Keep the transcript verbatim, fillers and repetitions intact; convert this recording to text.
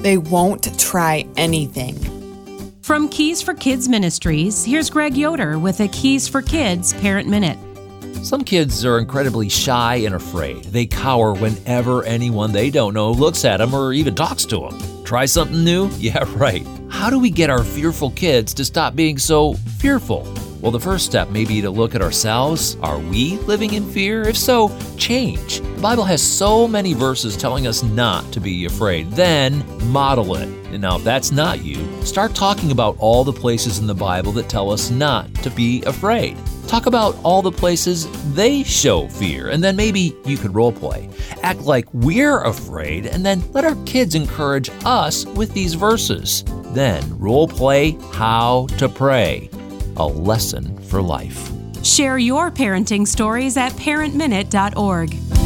They won't try anything. From Keys for Kids Ministries, here's Greg Yoder with a Keys for Kids Parent Minute. Some kids are incredibly shy and afraid. They cower whenever anyone they don't know looks at them or even talks to them. Try something new? Yeah, right. How do we get our fearful kids to stop being so fearful? Well, the first step may be to look at ourselves. Are we living in fear? If so, change. The Bible has so many verses telling us not to be afraid. Then model it. And now, if that's not you, start talking about all the places in the Bible that tell us not to be afraid. Talk about all the places they show fear, and then maybe you could role play. Act like we're afraid, and then let our kids encourage us with these verses. Then role play how to pray. A lesson for life. Share your parenting stories at parent minute dot org.